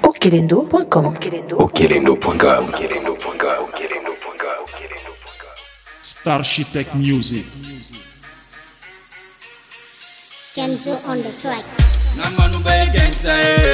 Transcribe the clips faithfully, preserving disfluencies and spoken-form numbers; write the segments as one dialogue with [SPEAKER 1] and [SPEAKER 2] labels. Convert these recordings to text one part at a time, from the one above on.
[SPEAKER 1] okelendo point com.
[SPEAKER 2] okelendo point com.
[SPEAKER 3] Starshitech Music.
[SPEAKER 4] Kenzo on the track.
[SPEAKER 5] Namanu be gangsta,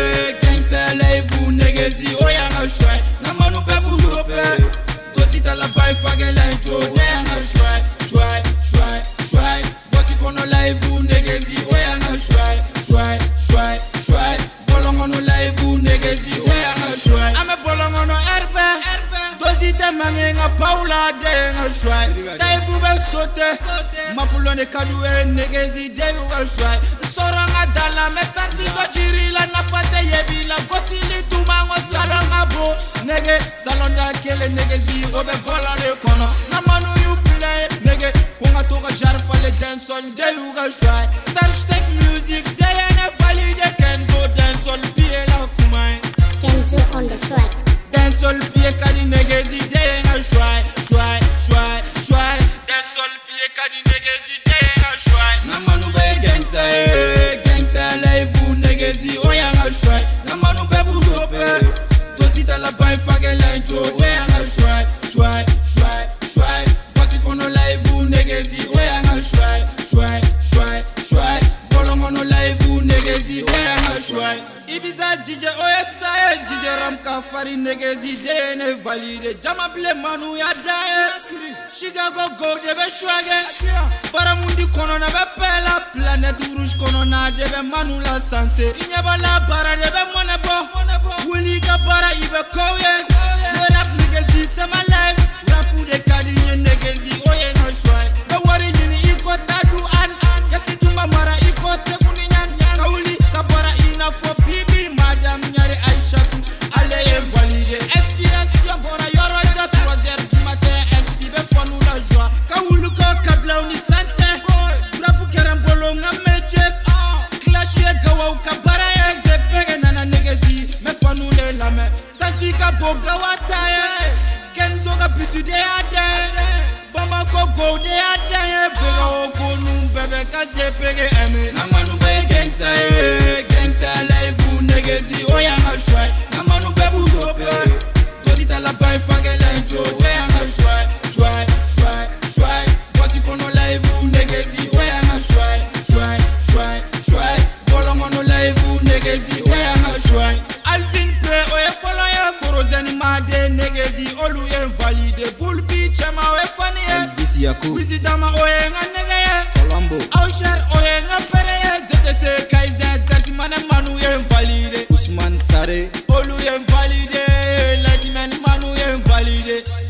[SPEAKER 5] gangsta life negezi oya nga shwai. Namanu be bulope, dosita la bay fagela intro oya nga shwai, shwai, shwai, shwai. Boti kono life negezi oya nga shwai, shwai, shwai, shwai. Bolongono life negezi oya nga shwai. Ame bolongono erbe, dosita mangenga Paula de nga shwai. Taibu be sote, mapulone kadue negezi de nga shwai. Soranga dala mesanti go chirila na fate yebila gosili tumango salonga bo nege salonda kele nege zi obe bola le kono na manu you play nege kunga toga jar fale dance on de you go try Starshitech Music de ene valide Kenzo dance on pie la kumai
[SPEAKER 4] Kenzo on the track.
[SPEAKER 5] dance on pie kadi nege zi de ene try try try try dance on pie kadi nege zi de ene try na manu be gangsta gangsta life negezi oya nga shwai na manu be bulope dosita la bay fagela intro oya nga shwai shwai shwai shwai boti kono life negezi oya nga shwai shwai shwai shwai bolongono life negezi oya nga shwai Ibiza jije oya sae jije ram kafari negezi dene valide jama ble manu ya dae Chicago go debe shwage Baramundi kono na be pela Planète rouge kono na debe manu la sanse Inyaba la bara debe mone bo Wuli ka bara ibe koye Rap negezi c'est ma life Rapu de kadi nye negezi oye nga shwai Be wari nyini iko tadu an Kasi tumba mara iko sekuni nyam nyam Kauli ka bara ina fo bibi Madame nyare Aishatu Ale ye valide Inspiration bora yoro ja trois heures du matin Inspire fonu la joie Kaulu ko kabla uni sante Rapu kerambolo nga meche Clash ye gawa uka bara ye Zepege nana negezi Me fonu le lame Sansi ka boga wataye Kenzo ka pitu de ade Bamba ko go de ade Bega oko numbebe ka zepege eme Namanu be gangsta Gangsta life negezi oya nga shwai Namanu be bulope Dosita la bay fagela intro oya nga shwai Shwai, shwai, shwai Boti kono life negezi oya nga shwai Shwai, shwai, shwai Bolongono life negezi oya nga shwai Alvin P oye follow ye Forozeni made negezi olu ye valide Bulbi chema oye fani ye
[SPEAKER 6] Elvis Yaku
[SPEAKER 5] Wizidama oye nga nege ye
[SPEAKER 6] Colombo
[SPEAKER 5] Ausher oye nga pere ye Z T C Kaizen Tertimane manu ye valide
[SPEAKER 6] Ousmane Sare
[SPEAKER 5] Olu ye valide Latimen manu ye valide